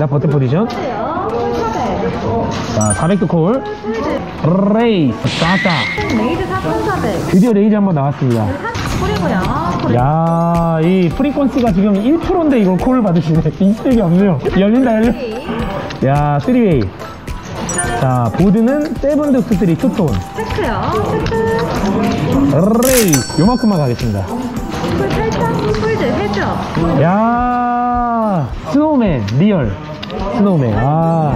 나왔습니다. 버튼 포지션. 자, 400도 콜. 레이스, 싸싸. 레이즈 4,400. 드디어 레이즈 한번 나왔습니다. 콜이고요. 야, 이 프리퀀시가 지금 1%인데 이걸 콜을 받으시네. 인스펙이 없네요. 열린다, 열려. 야, 3웨이. 자, 보드는 세븐덱스3 투톤. 체크요. 체크. 레이스. 요만큼만 가겠습니다. 콜 살짝 홀드 해줘. 야, 스노우맨, 리얼. 스노우맨. 아.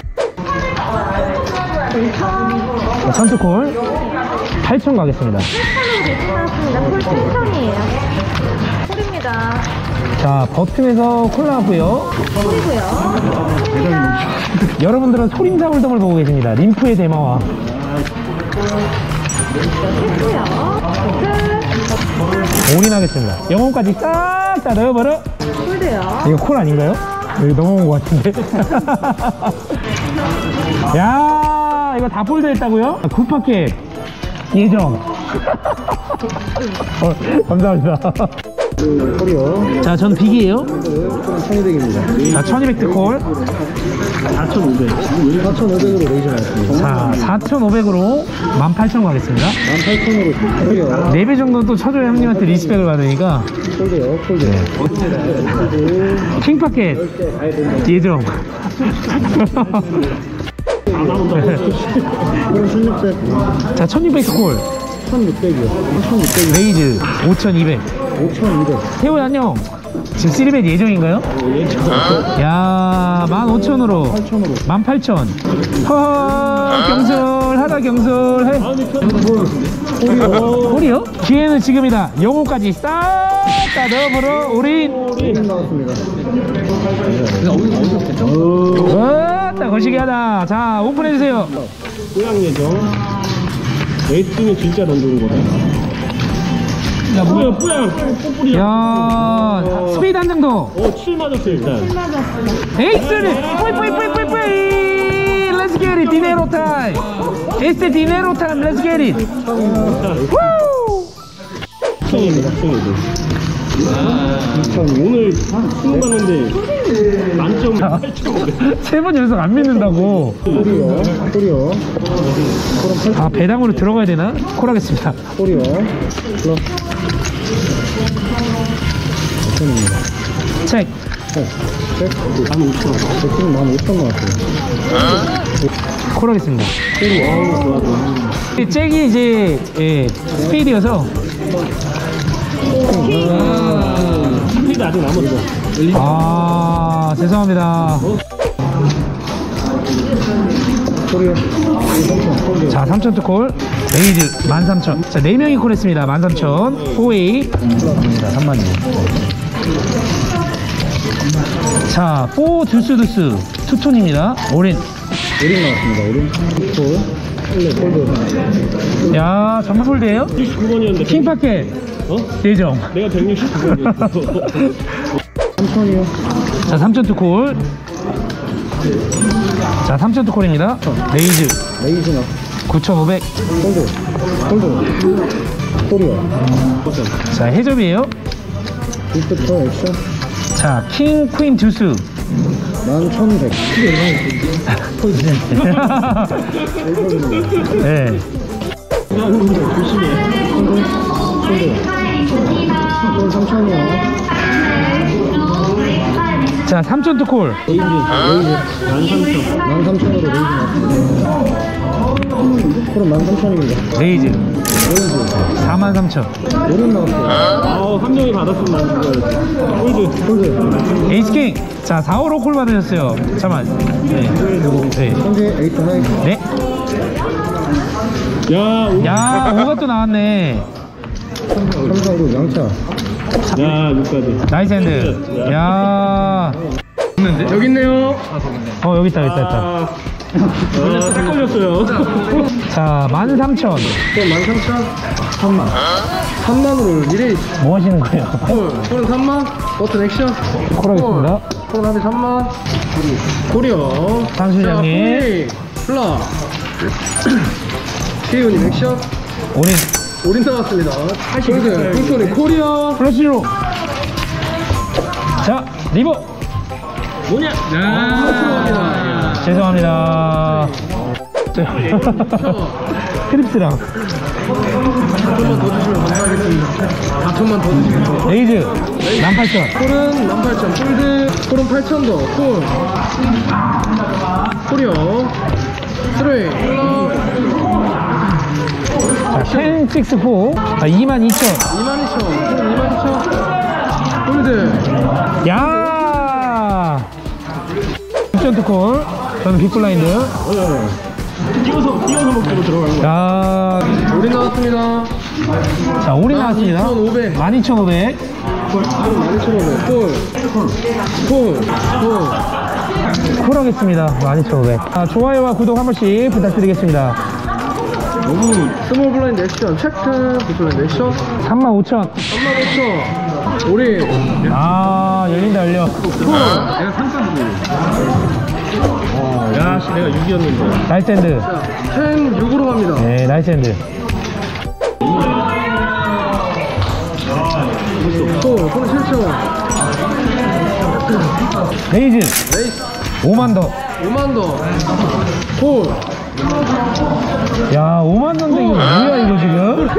자, 선수콜 8,000 가겠습니다. 8,000으로 나왔습니다. 콜 8,000이에요. 콜입니다. 자, 버튼에서 콜 나왔고요. 콜이고요. 여러분들은 소림사 홀덤을 보고 계십니다. 림프의 대마왕. 체크요. 체크. 올인하겠습니다. 영혼까지 싹 다 넣어버려. 홀드요. 이거 콜 아닌가요? 여기 넘어온 것 같은데. 야, 이거 다 폴드 했다고요? 굿파켓 예정. 감사합니다. 콜이요. 자, 전 빅이에요. 콜은 1200입니다. 자, 1200드 콜. 4500. 4500으로 레이저 나왔습니다. 자, 4500으로 18,000 가겠습니다. 18,000으로 콜이요. 4배 정도 또 쳐줘야 형님한테 리스펙을 받으니까. 콜드요. 콜드. 킹파켓 예정. 콜은 1600. 자, 1600 콜. 1600이요. 1600. 레이즈 5200. 5200. 태호야, 안녕. 지금 3벳 예정인가요? 야, 15,000으로 18,000. 허허, 경솔하다, 경솔해. 홀이요? 기회는 지금이다. 영호까지 싹 다 넣어보러 올인. 나왔습니다. 왔다, 거시기 하다. 자, 오픈해주세요. 고양 예정. 레이스는 진짜 던지는 거다. 야, 뿌야, 뿌야. 야, 스피드 한 장 더. 7 맞았어, 일단. 에이스를 뿌이 Let's get it. 디네로 타임. It's the 디네로 타임. Let's get it. 합성입니다, 합성이죠. 오늘 수능 봤는데 만점 8,500. 3번 연속 안 믿는다고. 콜이요. 아, 배당으로 들어가야 되나? 콜하겠습니다. 콜이요. 책. 책. 15,000. 백신은 15,000 나왔어요. 콜하겠습니다. 이 잭이 이제 스피드여서. 스피드 아직 남았어. 아, 죄송합니다. 콜이요. 자, 3,000트 콜. 레이즈 13,000. 자, 4명이 콜했습니다. 13,000. 4웨이. 3만이요. 자, 4 두스 투톤입니다. 올인. 올인 나왔습니다. 올인. 콜. 야, 전부 폴드예요? 69번이었는데. 킹파켓 예정. 내가 169번이었어. 3,000이요. 자, 3,000트 콜. 자, 3,000트 콜입니다. 레이즈 레이즈나. 9,500. 콜드. 콜이요. 자, 해접이에요. 리프터 액션. 자, 킹 퀸 두스 11,100. 네. 조심해. 콜드. 3,000이요. 자, 3,000트 콜. 레이즈. 13,000으로 레이즈 나왔습니다. 콜은 13,000입니다. 레이즈 43,000. 올인 나왔어요. 한 명이 받았으면 콜드. 에이스킹. 자, 4호로 콜 받으셨어요. 잠깐만. 네. 현재 8 네. 야, 5가 또 나왔네. 3,4로 양차. 야, 6까지. 나이스 핸드. 야. 여기 있네요. 여기 있다. 딱 걸렸어요. 자, 13,000. 그럼 13,000? 3만. 3만으로 미래. 뭐 하시는 거예요? 콜은 3만. 버튼 액션. 콜하겠습니다. 콜은 한대 3만. 콜이요. 상수장님. 플라. 케이오님 액션. 올인. 올인 나왔습니다. 80. 콜이요. 플러시로. 자, 리버. 뭐냐? 죄송합니다. 크립스랑 4천만 더 주시면 감사하겠습니다. 4천만 더 주시면. 레이즈 18,000. 콜은 18,000. 폴드. 콜은 8,000 더. 콜. 콜이요. 3. 자, 1064. 22,000. 22,000. 콜은 22,000. 폴드. 야! 6.2콜. 저는 빅블라인드. 띄워서 먹기로 들어간 거. 자, 우리 나왔습니다. 자, 올이 나왔습니다. 12,500. 12,500. 12,500. 콜. 콜. 콜. 콜하겠습니다. 12,500. 자, 좋아요와 구독 한 번씩 부탁드리겠습니다. 너무 스몰 블라인드 액션. 체크. 빅 블라인드 액션. 35,000. 35,000. 우리. 아, 열린다, 열려. 내가 3,000. 야, 씨, 내가 6이었는데. 나이스 핸드. 자, 10, 6으로 갑니다. 네, 나이스 핸드. 콜. 콜은 7,000원. 레이즈. 레이스. 5만 더. 5만 더. 콜. 야, 5만 더인데 이거 뭐야, 이거 지금?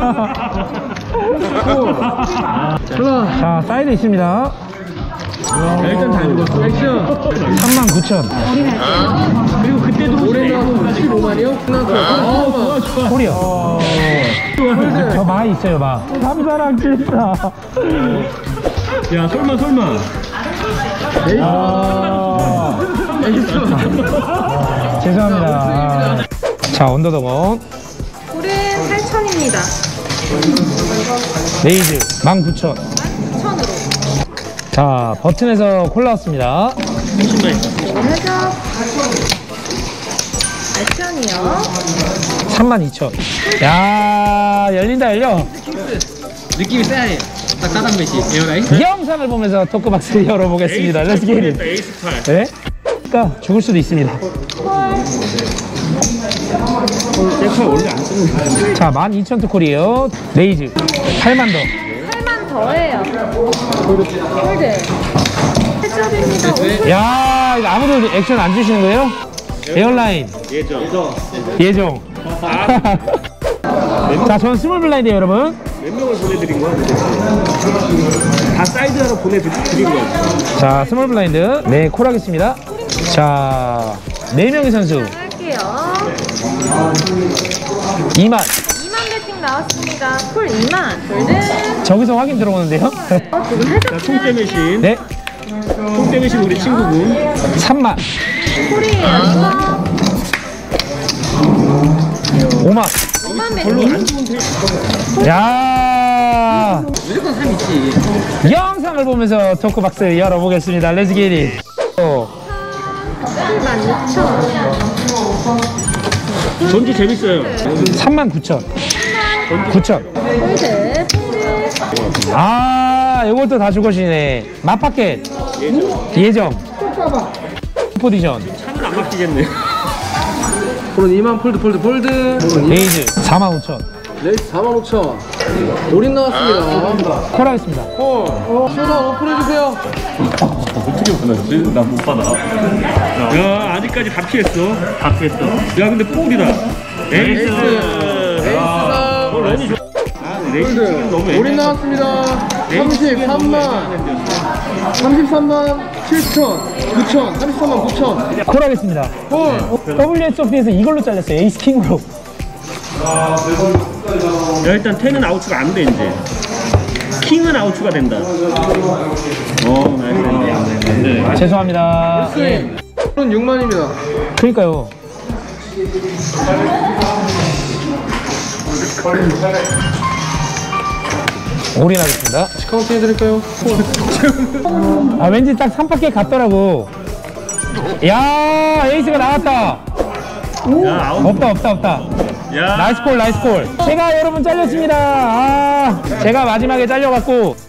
콜. 플라. 자, 사이드 있습니다. 일단 다 읽었어. 액션. 39,000. 그리고 그때도 올해 나왔어. 15만이요? 끝났어. 15만. 콜이요. 저 마 있어요, 마. 삼사랑 칠사. 야, 설마. 아, 액션. 죄송합니다. 자, 언더더건. 콜은 8,000입니다. 레이즈 19,000. 9,000으로. 자, 버튼에서 콜 나왔습니다. 해적. 액션이요. 32,000. 야, 열린다, 열려. 느낌이 세야 해. 딱 따단 매시 에어라인. 이 영상을 보면서 토크박스 열어보겠습니다. 렛츠 기릿. 에이스 8. 네? 그러니까 죽을 수도 있습니다. 셀카 원래 안 쓰는 거야. 자, 12,000 콜이에요. 레이즈 8만 더. 8만 더해요. 콜드. 해적입니다. 야, 이거 아무도 액션 안 주시는 거예요? 에어라인 예정. 자, 저는 스몰 블라인드예요, 여러분. 몇 명을 보내드린 거야, 도대체? 다 사이드하러 보내드린 거야. 자, 스몰 블라인드. 네, 콜하겠습니다. 자, 4명의 선수. 할게요. 2만. 2만 배팅 나왔습니다. 콜 2만. 골드. 저기서 확인 들어오는데요. 지금 해적. 자, 총대 매신. 네, 총대 매신 우리 친구분. 3만. 콜이에요. 5만. 5만 별로 배팅. 안 좋은 테이프. 야, 무조건 3 있지. 영상을 보면서 토크박스 열어보겠습니다. 렛츠 기릿. 16,000. 전지 재밌어요. 39,000. 9,000. 골드. 아, 이것도 다 죽으시네. 마파켓. 예정. 포지션. 차는 안 막히겠네. 콜은 2만. 폴드. 레이즈 45,000. 레이스 45,000. 올인 나왔습니다. 콜하겠습니다. 콜. 쇼다 오픈해주세요. 어떻게 보냈지? 나 못 받아. 야, 아직까지 다 피했어. 야, 근데 폴이다. 에이스. 에이스 3. 런이 좋아. 아, 레이스 지금 너무 올인 나왔습니다. 33만 7천. 9천. 33만 9천. 콜하겠습니다. 콜. WSOP에서 이걸로 잘렸어요. 에이스 킹으로. 야, 일단 10은 아웃추가 안 돼, 이제. 킹은 아웃추가 된다. 나이스. 죄송합니다. 스윙. 콜은 6만입니다. 그러니까요. 올인하겠습니다. 카운트 해드릴까요? 아, 왠지 딱 3파켓 같더라고. 야, 에이스가 나왔다. 야, 아웃. 없다. 야. 나이스 콜. 제가 여러분 잘렸습니다. 아, 제가 마지막에 잘려갖고